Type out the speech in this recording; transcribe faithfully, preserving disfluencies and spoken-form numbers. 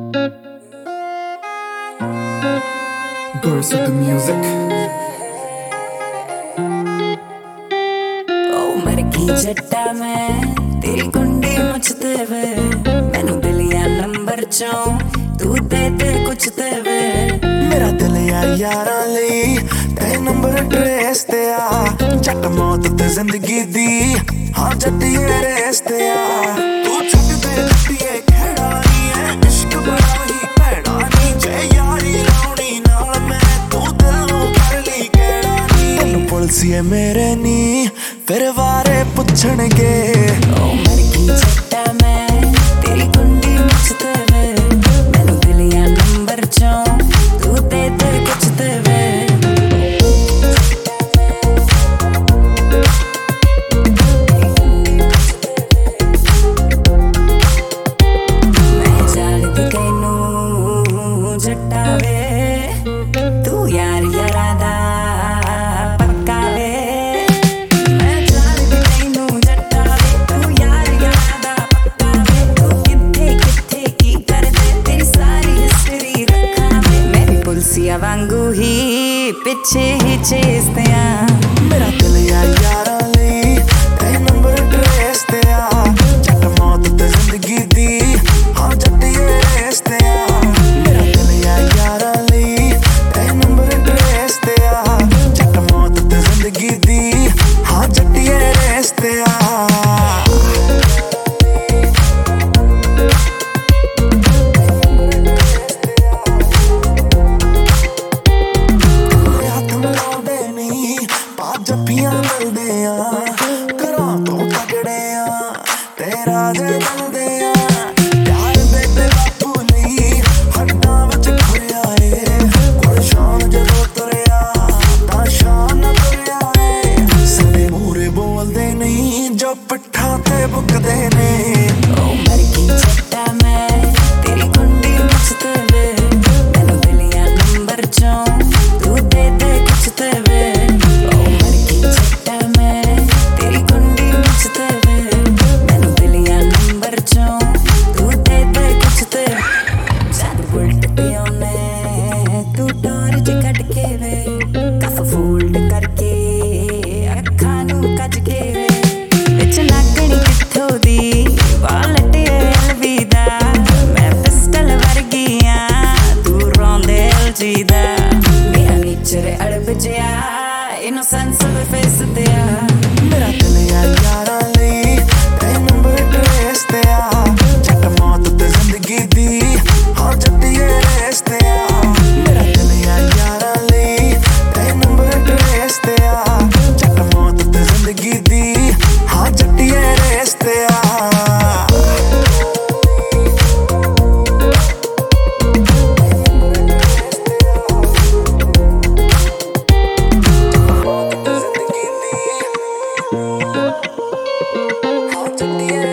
Girls with the music. ओ मर गई जट्टा मैं तेरी कुंडी मुझते वे मैनू दिलिया नंबर चों तू दे दे कुछ ते वे मेरा दिल यार यारां लई ते नंबर ट्रेस ते आ जट मौत ते जिंदगी दी हाँ जट्टिए रेस ते आ तू छुट दे जट्टिए खेड़ा नी है इश्क बड़ा ही भैड़ा नी जे यारी लाउनी नाल मैं तू दिलों कर ली केड़ा नी तैनू पुलसिए मेरे नी फिर वारे पुछणगे ओ मर गई जट्टा मैं तेरी कुंडी मुझते वे मैनू दिलिया नंबर चों तू दे दे कुछ ते वे मैं जाणदी तैनू जट्टा वे तू यार यारा दा पक्का वे मैं जाणदी तैनू जट्टा वे तू यार यारा दा पक्का वे तू कित्थे कित्थे की करदे तेरी सारी हिस्ट्री रखा वे मैं भी पुलसिया वांगू ही पिछे ही चेसते आ मेरा दिल यार यारां लई ते नंबर ट्रेस ते आ जट मौत ते जिंदगी दी हाँ जट्टिए रेस ते आ मेरा दिल यार यारां लई ते नंबर ट्रेस ते आ जट मौत ते जिंदगी दी हाँ जट्टिए रेस ते आ जप्पियां मिलदे आ घरां तो तगड़े आ तेरा जे मिलदे आ प्यार दे ते बापू नहीं हड्डां विच खुरिया ए कोल शान जदों तुरिया तां शान तुरिया ए सदे मूरे बोलदे नहीं जो पिट्ठां ते बुकदे ने ओ मर गई जट्टा मैं तेरी कुंडी मुझते वे मैनू दिलिया नंबर चों तू दे दे कुछ ते वे ओ मर गई जट्टा मैं तेरी कुंडी मुझते वे मैनू दिलिया नंबर चों तू दे दे कुछ ते जद बुलट पे आउने तू टॉर्च कट के वे कफ फोल्ड करके अखां नू कज के वे विच लागणी कित्थों दी वालट अलविदा मैं पिस्टल वर्गिया तू रोंदे अलजीदा मेरा नेचर अड़ब जिया इनोसेंस फेस ते आ मेरा दिल यार यारां लई ते नंबर ट्रेस ते आ जट मौत ते जिंदगी दी हाँ जट्टिए रेस ते आ मेरा दिल यार यारां लई ते नंबर ट्रेस ते आ जट मौत ते जिंदगी दी हाँ जट्टिए रेस ते आ हाँ जट्टिए